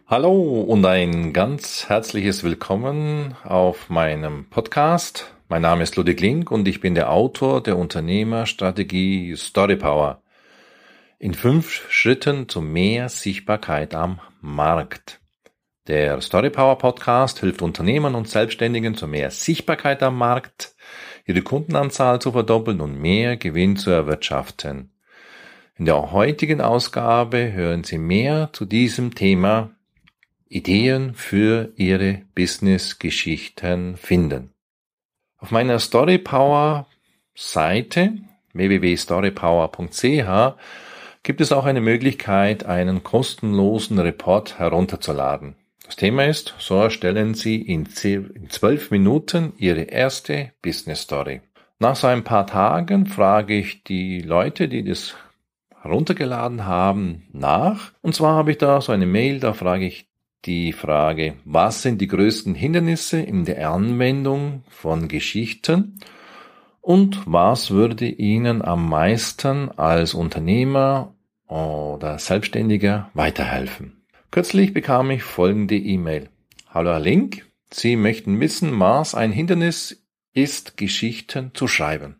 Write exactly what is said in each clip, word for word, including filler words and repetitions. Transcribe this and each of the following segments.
Hallo und ein ganz herzliches Willkommen auf meinem Podcast. Mein Name ist Ludwig Link und ich bin der Autor der Unternehmerstrategie Storypower. In fünf Schritten zu mehr Sichtbarkeit am Markt. Der Storypower Podcast hilft Unternehmern und Selbstständigen zu mehr Sichtbarkeit am Markt, ihre Kundenanzahl zu verdoppeln und mehr Gewinn zu erwirtschaften. In der heutigen Ausgabe hören Sie mehr zu diesem Thema Ideen für Ihre Business-Geschichten finden. Auf meiner Storypower-Seite w w w punkt storypower punkt c h gibt es auch eine Möglichkeit, einen kostenlosen Report herunterzuladen. Das Thema ist, so erstellen Sie in zwölf Minuten Ihre erste Business-Story. Nach so ein paar Tagen frage ich die Leute, die das heruntergeladen haben, nach. Und zwar habe ich da so eine Mail, da frage ich die Frage, was sind die größten Hindernisse in der Anwendung von Geschichten und was würde Ihnen am meisten als Unternehmer oder Selbstständiger weiterhelfen? Kürzlich bekam ich folgende E-Mail. Hallo Herr Link, Sie möchten wissen, was ein Hindernis ist, Geschichten zu schreiben.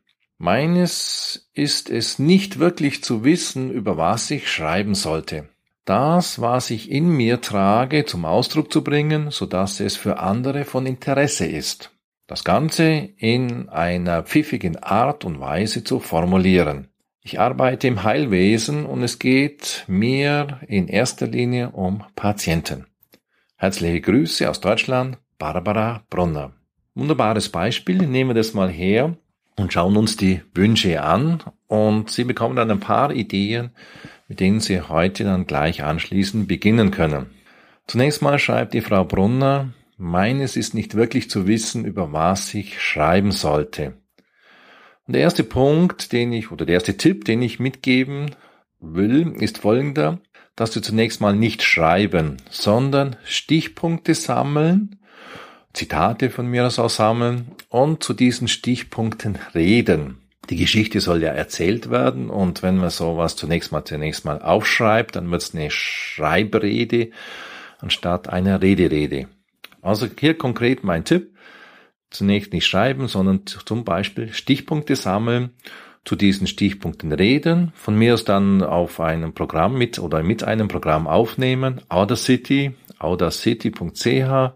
Meines ist es nicht wirklich zu wissen, über was ich schreiben sollte. Das, was ich in mir trage, zum Ausdruck zu bringen, sodass es für andere von Interesse ist. Das Ganze in einer pfiffigen Art und Weise zu formulieren. Ich arbeite im Heilwesen und es geht mir in erster Linie um Patienten. Herzliche Grüße aus Deutschland, Barbara Brunner. Wunderbares Beispiel, nehmen wir das mal her und schauen uns die Wünsche an und Sie bekommen dann ein paar Ideen, mit denen Sie heute dann gleich anschließend beginnen können. Zunächst mal schreibt die Frau Brunner, meines ist nicht wirklich zu wissen, über was ich schreiben sollte. Und der erste Punkt, den ich, oder der erste Tipp, den ich mitgeben will, ist folgender, dass Sie zunächst mal nicht schreiben, sondern Stichpunkte sammeln, Zitate von mir aus auch sammeln und zu diesen Stichpunkten reden. Die Geschichte soll ja erzählt werden und wenn man sowas zunächst mal zunächst mal aufschreibt, dann wird es eine Schreibrede anstatt einer Rederede. Also hier konkret mein Tipp, zunächst nicht schreiben, sondern zum Beispiel Stichpunkte sammeln, zu diesen Stichpunkten reden, von mir aus dann auf einem Programm mit oder mit einem Programm aufnehmen, Audacity, audacity punkt c h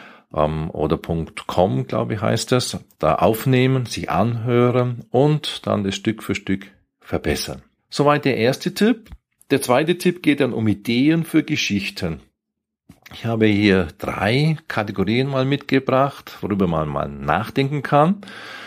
oder .com, glaube ich, heißt es, da aufnehmen, sich anhören und dann das Stück für Stück verbessern. Soweit der erste Tipp. Der zweite Tipp geht dann um Ideen für Geschichten. Ich habe hier drei Kategorien mal mitgebracht, worüber man mal nachdenken kann.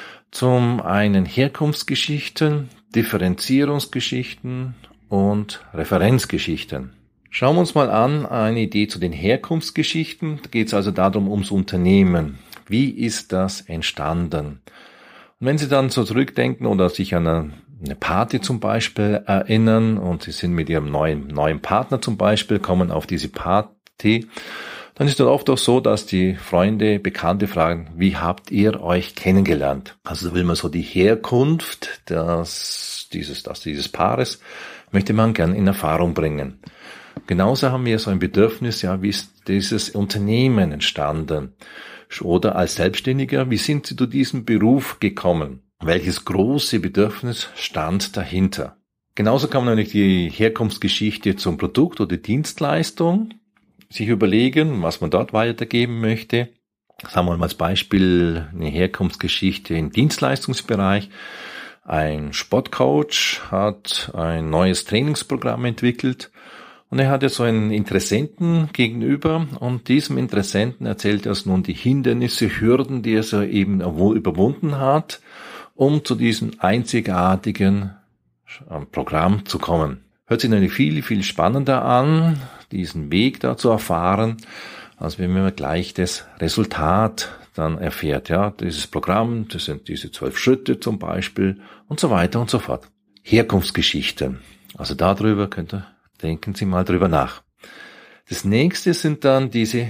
Zum einen Herkunftsgeschichten, Differenzierungsgeschichten und Referenzgeschichten. Schauen wir uns mal an, eine Idee zu den Herkunftsgeschichten. Da geht es also darum, ums Unternehmen. Wie ist das entstanden? Und wenn Sie dann so zurückdenken oder sich an eine, eine Party zum Beispiel erinnern und Sie sind mit Ihrem neuen, neuen Partner zum Beispiel, kommen auf diese Party, dann ist es oft auch so, dass die Freunde, Bekannte fragen, wie habt ihr euch kennengelernt? Also will man so die Herkunft des, dieses, des, dieses Paares, möchte man gern in Erfahrung bringen. Genauso haben wir so ein Bedürfnis, ja, wie ist dieses Unternehmen entstanden? Oder als Selbstständiger, wie sind Sie zu diesem Beruf gekommen? Welches große Bedürfnis stand dahinter? Genauso kann man natürlich die Herkunftsgeschichte zum Produkt oder Dienstleistung sich überlegen, was man dort weitergeben möchte. Sagen wir mal als Beispiel eine Herkunftsgeschichte im Dienstleistungsbereich. Ein Sportcoach hat ein neues Trainingsprogramm entwickelt. Und er hatte so einen Interessenten gegenüber und diesem Interessenten erzählt er nun die Hindernisse, Hürden, die er so eben überwunden hat, um zu diesem einzigartigen Programm zu kommen. Hört sich natürlich viel, viel spannender an, diesen Weg da zu erfahren, als wenn man gleich das Resultat dann erfährt. Ja, dieses Programm, das sind diese zwölf Schritte zum Beispiel und so weiter und so fort. Herkunftsgeschichten. Also darüber könnt ihr Denken Sie mal drüber nach. Das nächste sind dann diese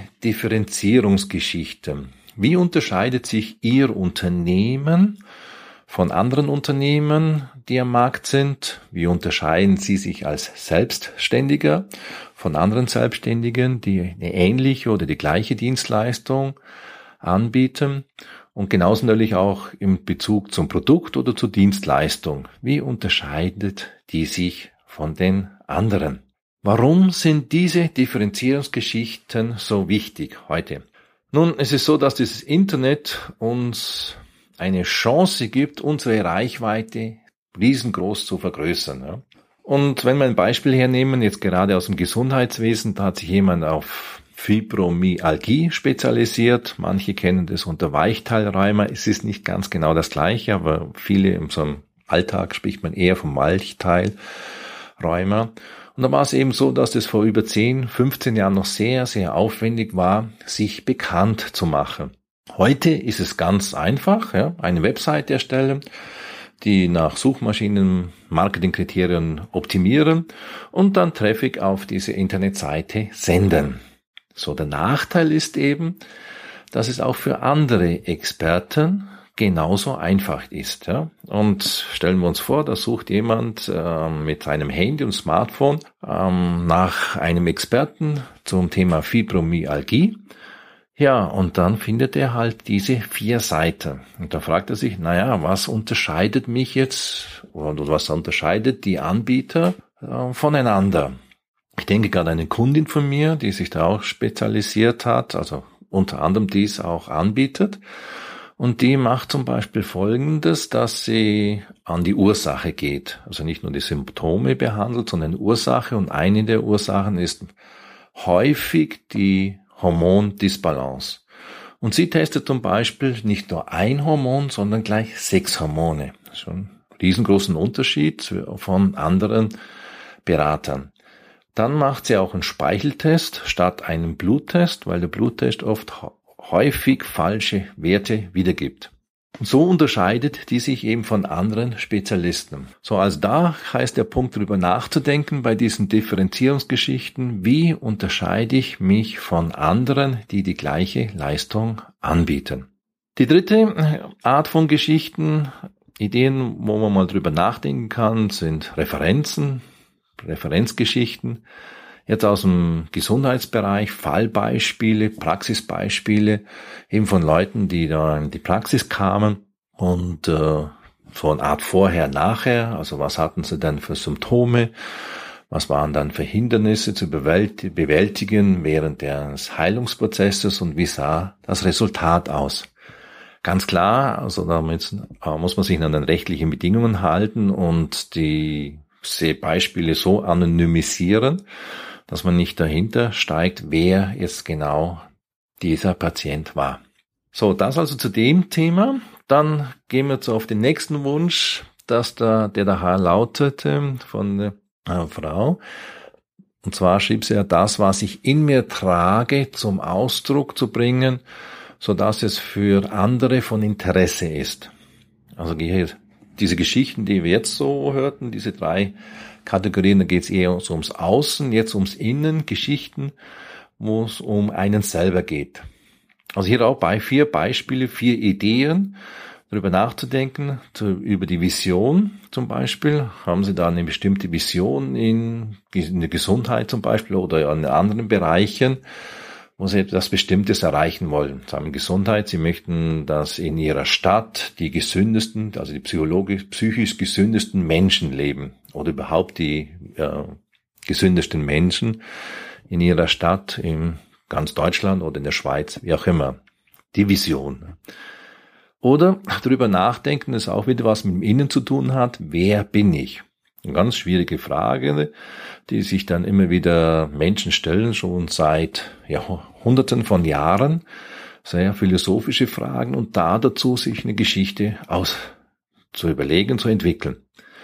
Differenzierungsgeschichten. Wie unterscheidet sich Ihr Unternehmen von anderen Unternehmen, die am Markt sind? Wie unterscheiden Sie sich als Selbstständiger von anderen Selbstständigen, die eine ähnliche oder die gleiche Dienstleistung anbieten. Und genauso natürlich auch im Bezug zum Produkt oder zur Dienstleistung. Wie unterscheidet die sich von den anderen? Warum sind diese Differenzierungsgeschichten so wichtig heute? Nun, es ist so, dass dieses Internet uns eine Chance gibt, unsere Reichweite riesengroß zu vergrößern. Ja. Und wenn wir ein Beispiel hernehmen, jetzt gerade aus dem Gesundheitswesen, da hat sich jemand auf Fibromyalgie spezialisiert. Manche kennen das unter Weichteilrheuma. Es ist nicht ganz genau das Gleiche, aber viele in so einem Alltag spricht man eher vom Weichteilrheuma. Und da war es eben so, dass es vor über zehn, fünfzehn Jahren noch sehr, sehr aufwendig war, sich bekannt zu machen. Heute ist es ganz einfach, ja, eine Website erstellen, die nach Suchmaschinen-Marketing-Kriterien optimieren und dann Traffic auf diese Internetseite senden. So, der Nachteil ist eben, dass es auch für andere Experten genauso einfach ist. Ja? Und stellen wir uns vor, da sucht jemand äh, mit einem Handy und Smartphone ähm, nach einem Experten zum Thema Fibromyalgie. Ja, und dann findet er halt diese vier Seiten. Und da fragt er sich, naja, was unterscheidet mich jetzt oder was unterscheidet die Anbieter äh, voneinander? Ich denke gerade an eine Kundin von mir, die sich da auch spezialisiert hat, also unter anderem dies auch anbietet. Und die macht zum Beispiel Folgendes, dass sie an die Ursache geht. Also nicht nur die Symptome behandelt, sondern die Ursache. Und eine der Ursachen ist häufig die Hormondisbalance. Und sie testet zum Beispiel nicht nur ein Hormon, sondern gleich sechs Hormone. Schon einen riesengroßen Unterschied von anderen Beratern. Dann macht sie auch einen Speicheltest statt einem Bluttest, weil der Bluttest oft häufig falsche Werte wiedergibt. Und so unterscheidet die sich eben von anderen Spezialisten. So, also da heißt der Punkt, darüber nachzudenken bei diesen Differenzierungsgeschichten, wie unterscheide ich mich von anderen, die die gleiche Leistung anbieten. Die dritte Art von Geschichten, Ideen, wo man mal drüber nachdenken kann, sind Referenzen, Referenzgeschichten. Jetzt aus dem Gesundheitsbereich, Fallbeispiele, Praxisbeispiele, eben von Leuten, die da in die Praxis kamen und äh, so eine Art Vorher, Nachher, also was hatten sie denn für Symptome, was waren dann für Hindernisse zu bewältigen während des Heilungsprozesses und wie sah das Resultat aus. Ganz klar, also damit äh, muss man sich an den rechtlichen Bedingungen halten und die Beispiele so anonymisieren, dass man nicht dahinter steigt, wer jetzt genau dieser Patient war. So, das also zu dem Thema. Dann gehen wir jetzt auf den nächsten Wunsch, dass da, der da lautete von der äh, Frau. Und zwar schrieb sie ja, das, was ich in mir trage, zum Ausdruck zu bringen, so dass es für andere von Interesse ist. Also hier diese Geschichten, die wir jetzt so hörten, diese drei Kategorien, da geht es eher so ums Außen, jetzt ums Innen, Geschichten, wo es um einen selber geht. Also hier auch bei vier Beispiele, vier Ideen, darüber nachzudenken, zu, über die Vision zum Beispiel. Haben Sie da eine bestimmte Vision in, in der Gesundheit zum Beispiel oder in anderen Bereichen, wo Sie etwas Bestimmtes erreichen wollen? Sie haben Gesundheit, Sie möchten, dass in Ihrer Stadt die gesündesten, also die psychologisch, psychisch gesündesten Menschen leben oder überhaupt die äh, gesündesten Menschen in Ihrer Stadt, in ganz Deutschland oder in der Schweiz, wie auch immer. Die Vision. Oder darüber nachdenken, das auch wieder was mit dem Innen zu tun hat. Wer bin ich? Eine ganz schwierige Frage, die sich dann immer wieder Menschen stellen, schon seit ja, Hunderten von Jahren. Sehr philosophische Fragen und da dazu sich eine Geschichte aus zu überlegen, zu entwickeln.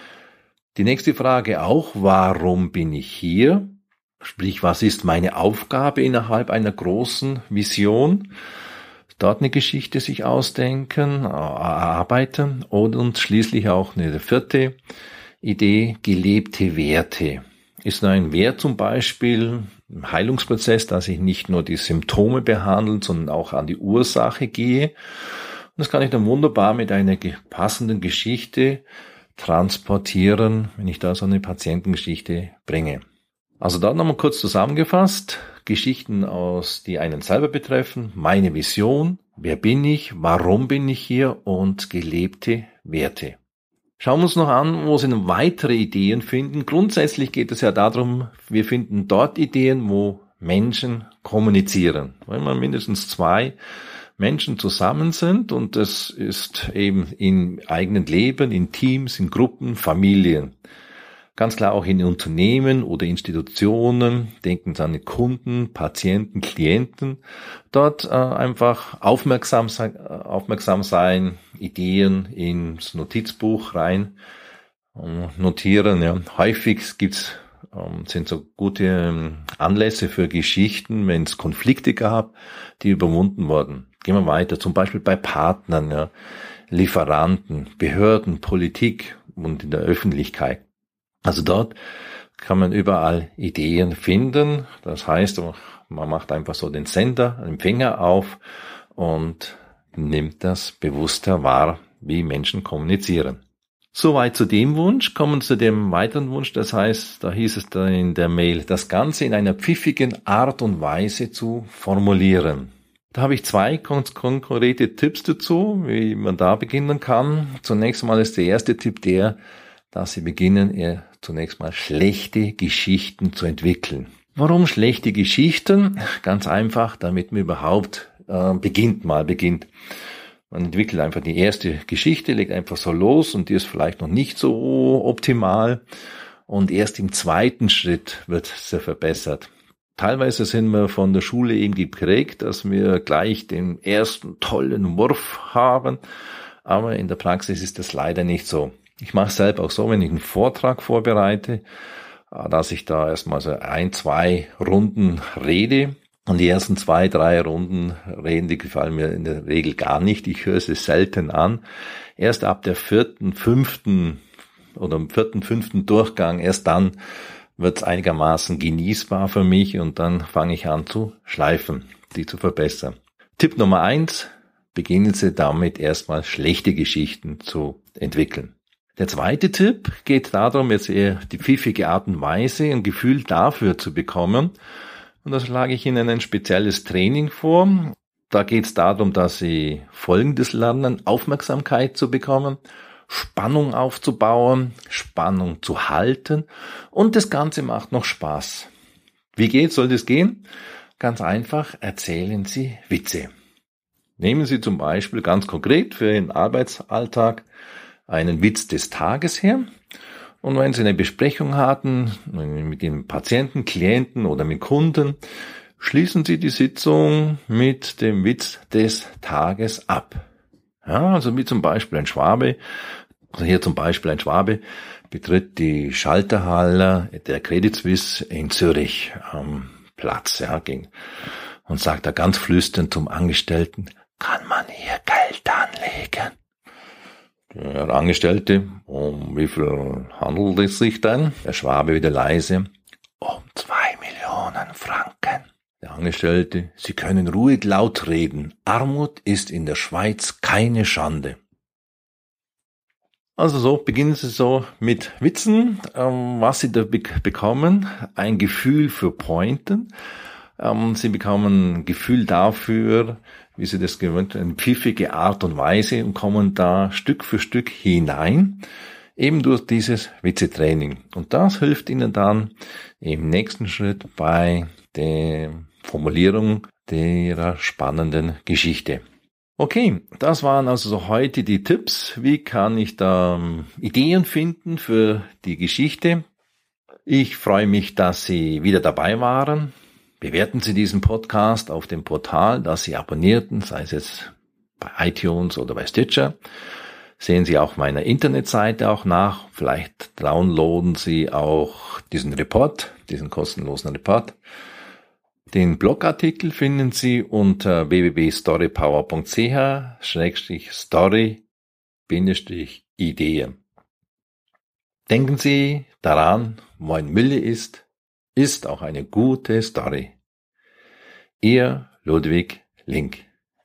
Die nächste Frage auch, warum bin ich hier? Sprich, was ist meine Aufgabe innerhalb einer großen Vision? Dort eine Geschichte sich ausdenken, erarbeiten und schließlich auch eine vierte Idee, gelebte Werte. Ist ein Wert zum Beispiel im Heilungsprozess, dass ich nicht nur die Symptome behandle, sondern auch an die Ursache gehe. Und das kann ich dann wunderbar mit einer passenden Geschichte transportieren, wenn ich da so eine Patientengeschichte bringe. Also da nochmal kurz zusammengefasst, Geschichten aus, die einen selber betreffen, meine Vision, wer bin ich, warum bin ich hier und gelebte Werte. Schauen wir uns noch an, wo Sie noch weitere Ideen finden. Grundsätzlich geht es ja darum, wir finden dort Ideen, wo Menschen kommunizieren. Wenn man mindestens zwei Menschen zusammen sind und das ist eben im eigenen Leben, in Teams, in Gruppen, Familien. Ganz klar auch in Unternehmen oder Institutionen, denken Sie an die Kunden, Patienten, Klienten. Dort äh, einfach aufmerksam sein, aufmerksam sein, Ideen ins Notizbuch rein äh, notieren. Ja. Häufig gibt's ähm, sind so gute ähm, Anlässe für Geschichten, wenn es Konflikte gab, die überwunden wurden. Gehen wir weiter, zum Beispiel bei Partnern, ja, Lieferanten, Behörden, Politik und in der Öffentlichkeit. Also dort kann man überall Ideen finden. Das heißt, man macht einfach so den Sender, den Empfänger auf und nimmt das bewusster wahr, wie Menschen kommunizieren. Soweit zu dem Wunsch. Kommen wir zu dem weiteren Wunsch. Das heißt, da hieß es da in der Mail, das Ganze in einer pfiffigen Art und Weise zu formulieren. Da habe ich zwei konkrete Tipps dazu, wie man da beginnen kann. Zunächst mal ist der erste Tipp der, dass Sie beginnen, eher zunächst mal schlechte Geschichten zu entwickeln. Warum schlechte Geschichten? Ganz einfach, damit man überhaupt äh, beginnt, mal beginnt. Man entwickelt einfach die erste Geschichte, legt einfach so los und die ist vielleicht noch nicht so optimal und erst im zweiten Schritt wird sie verbessert. Teilweise sind wir von der Schule eben geprägt, dass wir gleich den ersten tollen Wurf haben, aber in der Praxis ist das leider nicht so. Ich mache es selber auch so, wenn ich einen Vortrag vorbereite, dass ich da erstmal so ein, zwei Runden rede. Und die ersten zwei, drei Runden reden, die gefallen mir in der Regel gar nicht. Ich höre sie selten an. Erst ab der vierten, fünften oder im vierten, fünften Durchgang, erst dann wird es einigermaßen genießbar für mich und dann fange ich an zu schleifen, die zu verbessern. Tipp Nummer eins, beginnen Sie damit erstmal schlechte Geschichten zu entwickeln. Der zweite Tipp geht darum, jetzt eher die pfiffige Art und Weise, ein Gefühl dafür zu bekommen. Und da schlage ich Ihnen ein spezielles Training vor. Da geht es darum, dass Sie Folgendes lernen, Aufmerksamkeit zu bekommen, Spannung aufzubauen, Spannung zu halten und das Ganze macht noch Spaß. Wie geht, soll das gehen? Ganz einfach, erzählen Sie Witze. Nehmen Sie zum Beispiel ganz konkret für Ihren Arbeitsalltag einen Witz des Tages her. Und wenn Sie eine Besprechung hatten mit dem Patienten, Klienten oder mit Kunden, schließen Sie die Sitzung mit dem Witz des Tages ab. Ja, also wie zum Beispiel ein Schwabe, also hier zum Beispiel ein Schwabe betritt die Schalterhalle der Credit Suisse in Zürich am Platz, ja, ging und sagt da ganz flüsternd zum Angestellten, kann man hier Geld anlegen? Der Angestellte, um wie viel handelt es sich denn? Der Schwabe wieder leise, um zwei Millionen Franken. Der Angestellte, Sie können ruhig laut reden. Armut ist in der Schweiz keine Schande. Also so, beginnen Sie so mit Witzen, ähm, was Sie da be- bekommen, ein Gefühl für Pointen. Ähm, Sie bekommen ein Gefühl dafür, wie Sie das gewöhnt, eine pfiffige Art und Weise und kommen da Stück für Stück hinein, eben durch dieses Witzetraining. Und das hilft Ihnen dann im nächsten Schritt bei der Formulierung der spannenden Geschichte. Okay, das waren also so heute die Tipps. Wie kann ich da ähm, Ideen finden für die Geschichte? Ich freue mich, dass Sie wieder dabei waren. Bewerten Sie diesen Podcast auf dem Portal, das Sie abonnierten, sei es jetzt bei iTunes oder bei Stitcher. Sehen Sie auch meiner Internetseite auch nach. Vielleicht downloaden Sie auch diesen Report, diesen kostenlosen Report. Den Blogartikel finden Sie unter w w w punkt storypower punkt c h slash story Ideen. Denken Sie daran, wo ein Wille ist, ist auch eine gute Story. Ihr Ludwig Link.